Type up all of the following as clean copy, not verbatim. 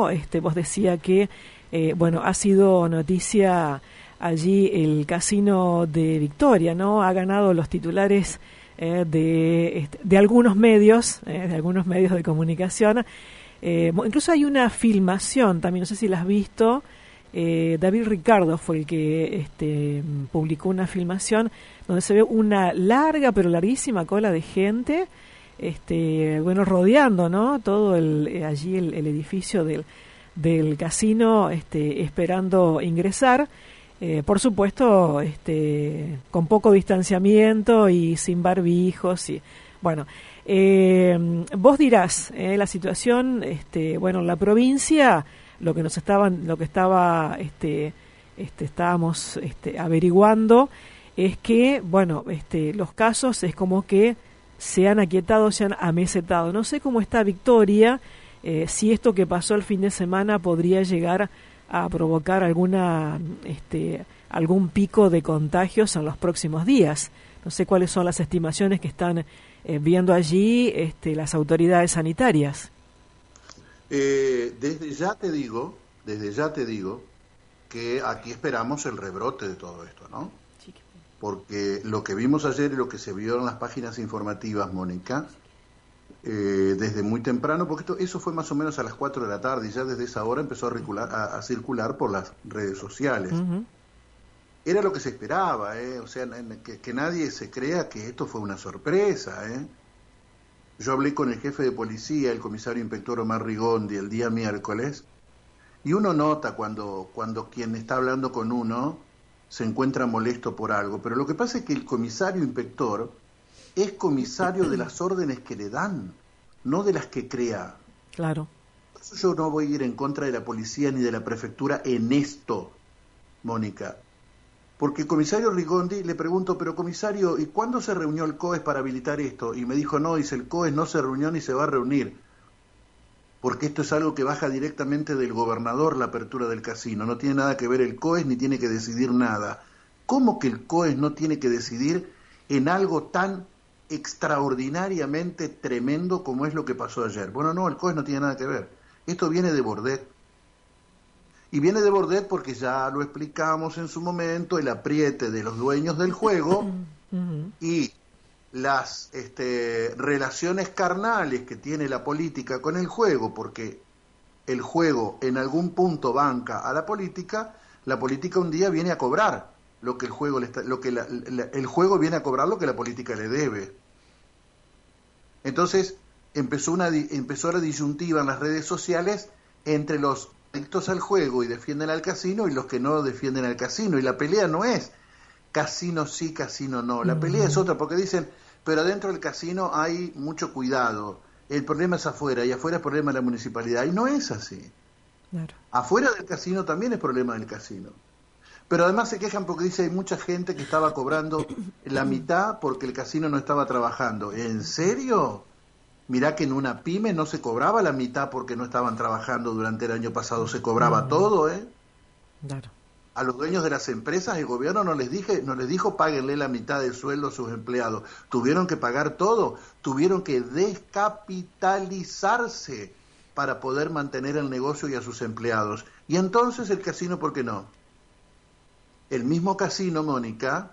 vos decía que, bueno, ha sido noticia allí el casino de Victoria, ¿no? Ha ganado los titulares de algunos medios, de comunicación. Incluso hay una filmación también, no sé si la has visto. David Ricardo fue el que publicó una filmación donde se ve una larga pero larguísima cola de gente, bueno, rodeando, ¿no? Todo allí el edificio del casino, esperando ingresar. Por supuesto, con poco distanciamiento y sin barbijos y bueno. Vos dirás, la situación, bueno, la provincia, estábamos averiguando es que, bueno, los casos es como que se han aquietado, se han amesetado. No sé cómo está Victoria, si esto que pasó el fin de semana podría llegar a provocar algún pico de contagios en los próximos días. No sé cuáles son las estimaciones que están viendo allí las autoridades sanitarias. Desde ya te digo que aquí esperamos el rebrote de todo esto, ¿no? Sí. Porque lo que vimos ayer y lo que se vio en las páginas informativas, Mónica, desde muy temprano, porque eso fue más o menos a las 4 de la tarde y ya desde esa hora empezó a circular por las redes sociales. Uh-huh. Era lo que se esperaba, o sea, que nadie se crea que esto fue una sorpresa. Yo hablé con el jefe de policía, el comisario inspector Omar Rigondi, el día miércoles, y uno nota cuando quien está hablando con uno se encuentra molesto por algo, pero lo que pasa es que el comisario inspector es comisario de las órdenes que le dan, no de las que crea. Claro. Por eso yo no voy a ir en contra de la policía ni de la prefectura en esto, Mónica. Porque el comisario Rigondi, le pregunto, pero comisario, ¿y cuándo se reunió el COES para habilitar esto? Y me dijo, no, dice, el COES no se reunió ni se va a reunir, porque esto es algo que baja directamente del gobernador, la apertura del casino. No tiene nada que ver el COES ni tiene que decidir nada. ¿Cómo que el COES no tiene que decidir en algo tan extraordinariamente tremendo como es lo que pasó ayer? Bueno, no, el COES no tiene nada que ver. Esto viene de Bordet. Y viene de Bordet porque ya lo explicamos en su momento, el apriete de los dueños del juego uh-huh. y las relaciones carnales que tiene la política con el juego, porque el juego en algún punto banca a la política un día viene a cobrar lo que el juego el juego viene a cobrar lo que la política le debe. Entonces empezó la disyuntiva en las redes sociales entre los adictos al juego y defienden al casino y los que no defienden al casino, y la pelea no es casino sí, casino no, la pelea es otra, porque dicen, pero adentro del casino hay mucho cuidado, el problema es afuera y afuera es problema de la municipalidad, y no es así. Claro. Afuera del casino también es problema del casino, pero además se quejan porque dice hay mucha gente que estaba cobrando la mitad porque el casino no estaba trabajando. ¿En serio? Mirá que en una pyme no se cobraba la mitad porque no estaban trabajando durante el año pasado, se cobraba todo, Claro. A los dueños de las empresas el gobierno no les dijo páguenle la mitad del sueldo a sus empleados, tuvieron que pagar todo, tuvieron que descapitalizarse para poder mantener el negocio y a sus empleados. Y entonces el casino, ¿por qué no? El mismo casino, Mónica,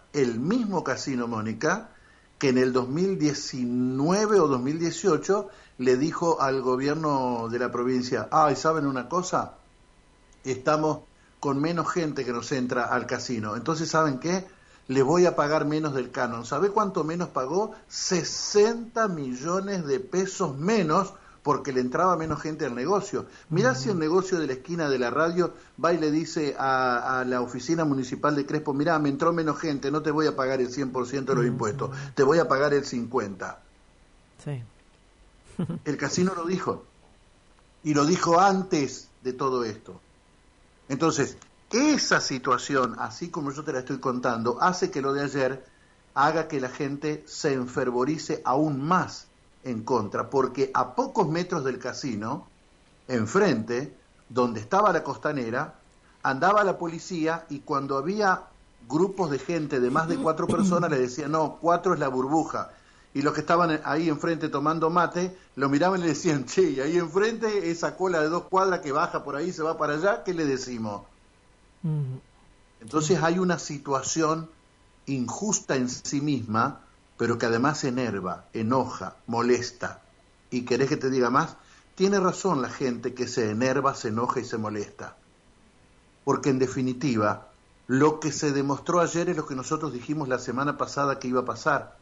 que en el 2019 o 2018 le dijo al gobierno de la provincia, ¿y saben una cosa? Estamos con menos gente que nos entra al casino, entonces ¿saben qué? Les voy a pagar menos del canon. ¿Sabe cuánto menos pagó? 60 millones de pesos menos porque le entraba menos gente al negocio. Mirá si el negocio de la esquina de la radio va y le dice a la oficina municipal de Crespo, mirá, me entró menos gente, no te voy a pagar el 100% de los impuestos, te voy a pagar el 50%. Sí. El casino lo dijo, y lo dijo antes de todo esto. Entonces, esa situación, así como yo te la estoy contando, hace que lo de ayer haga que la gente se enfervorice aún más en contra, porque a pocos metros del casino, enfrente, donde estaba la costanera, andaba la policía y cuando había grupos de gente de más de 4 personas le decían, no, 4 es la burbuja. y los que estaban ahí enfrente tomando mate, lo miraban y le decían, che, y ahí enfrente, esa cola de 2 cuadras que baja por ahí, se va para allá, ¿qué le decimos? Entonces hay una situación injusta en sí misma, pero que además enerva, enoja, molesta. ¿Y querés que te diga más? Tiene razón la gente que se enerva, se enoja y se molesta. Porque en definitiva, lo que se demostró ayer es lo que nosotros dijimos la semana pasada que iba a pasar.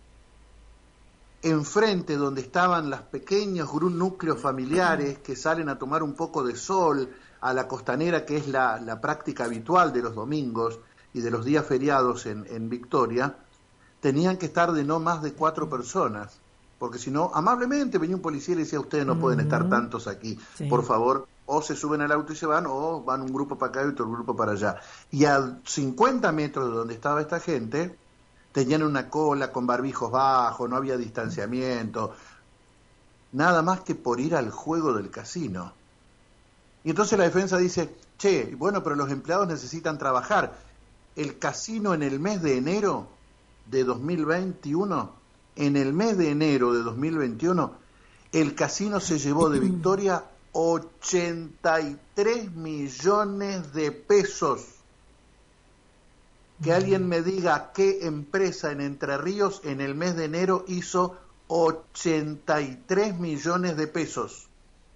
Enfrente, donde estaban los pequeños núcleos familiares que salen a tomar un poco de sol a la costanera, que es la práctica habitual de los domingos y de los días feriados en Victoria, tenían que estar de no más de 4 personas, porque si no, amablemente venía un policía y le decía, ustedes no pueden estar tantos aquí, por favor, o se suben al auto y se van, o van un grupo para acá y otro grupo para allá. Y a 50 metros de donde estaba esta gente, tenían una cola con barbijos bajos, no había distanciamiento, nada más que por ir al juego del casino. Y entonces la defensa dice, che, bueno, pero los empleados necesitan trabajar. El casino en el mes de enero de 2021, en el mes de enero de 2021, el casino se llevó de Victoria 83 millones de pesos. Que alguien me diga qué empresa en Entre Ríos en el mes de enero hizo 83 millones de pesos.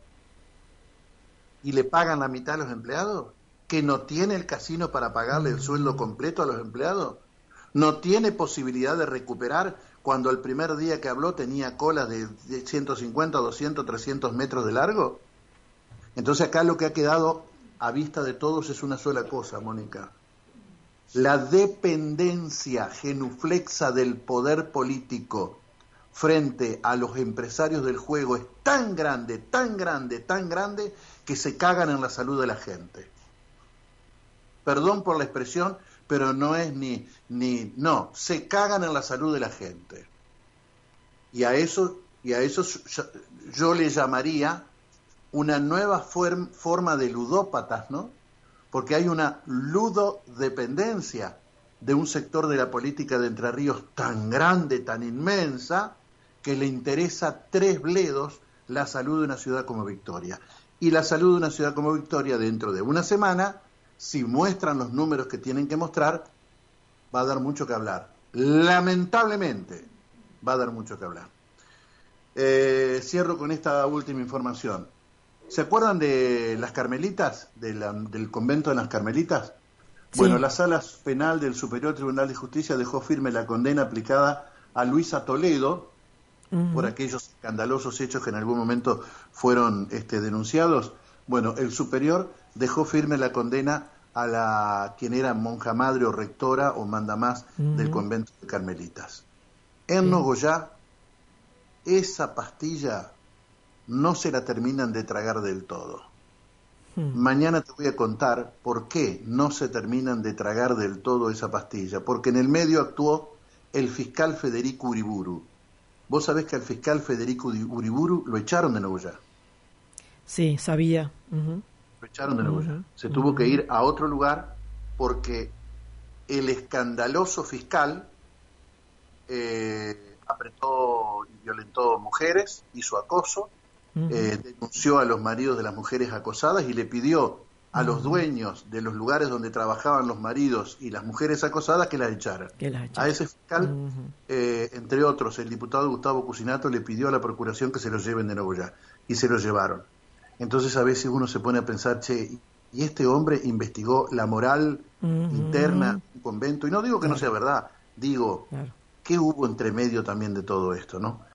¿Y le pagan la mitad a los empleados? ¿Que no tiene el casino para pagarle el sueldo completo a los empleados? ¿No tiene posibilidad de recuperar cuando el primer día que habló tenía colas de 150, 200, 300 metros de largo? Entonces acá lo que ha quedado a vista de todos es una sola cosa, Mónica. La dependencia genuflexa del poder político frente a los empresarios del juego es tan grande, tan grande, tan grande, que se cagan en la salud de la gente. Perdón por la expresión, pero no es no, se cagan en la salud de la gente. Y a eso yo le llamaría una nueva forma de ludópatas, ¿no? Porque hay una ludodependencia de un sector de la política de Entre Ríos tan grande, tan inmensa, que le interesa 3 bledos la salud de una ciudad como Victoria. Y la salud de una ciudad como Victoria, dentro de una semana, si muestran los números que tienen que mostrar, va a dar mucho que hablar. Lamentablemente, va a dar mucho que hablar. Cierro con esta última información. ¿Se acuerdan de las Carmelitas, del convento de las Carmelitas? Sí. Bueno, la Sala Penal del Superior Tribunal de Justicia dejó firme la condena aplicada a Luisa Toledo por aquellos escandalosos hechos que en algún momento fueron denunciados. Bueno, el superior dejó firme la condena a quien era monja madre o rectora o mandamás del convento de Carmelitas. En Nogoyá, esa pastilla no se la terminan de tragar del todo. Mañana te voy a contar por qué no se terminan de tragar del todo esa pastilla. Porque en el medio actuó el fiscal Federico Uriburu. Vos sabés que al fiscal Federico Uriburu lo echaron de Nogoyá. Sí, sabía. Lo echaron de Nogoyá. Se tuvo que ir a otro lugar porque el escandaloso fiscal apretó y violentó mujeres, hizo acoso, denunció a los maridos de las mujeres acosadas y le pidió a los dueños de los lugares donde trabajaban los maridos y las mujeres acosadas que las echaran. A ese fiscal, entre otros, el diputado Gustavo Cusinato le pidió a la Procuración que se lo lleven de Nogoyá, y se lo llevaron. Entonces a veces uno se pone a pensar, che, y este hombre investigó la moral interna de un convento, y no digo que no sea verdad, digo, ¿qué hubo entre medio también de todo esto, no?